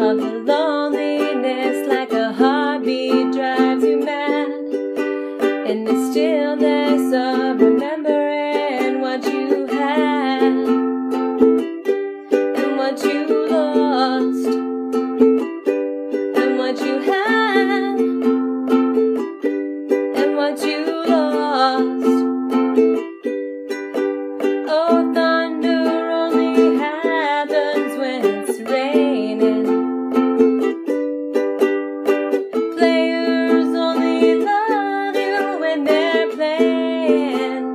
of the loneliness, like a heartbeat drives you mad, and the stillness of remembering what you had and what you lost and what you had and what you lost. Oh, thunder only happens when it's raining. Players only love you when they're playing.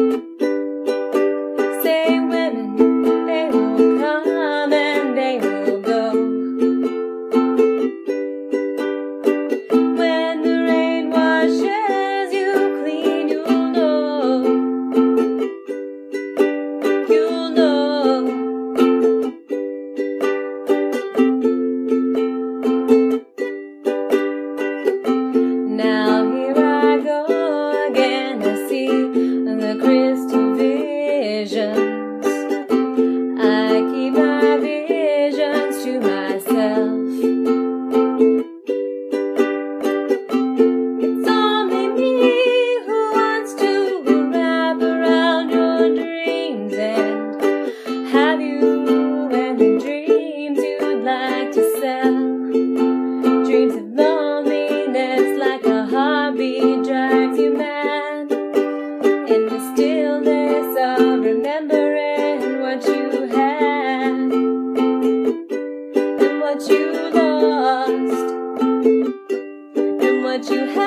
Say women, they will come and they will go. When the rain washes you clean, you'll know. You'll know. Now here I go again, I see the crystal visions. I keep my visions to myself. It's only me who wants to wrap around your dreams and have you any dreams you'd like to sell. Dreams of loneliness, like a heartbeat drives you mad, in the stillness of remembering what you had and what you lost and what you had.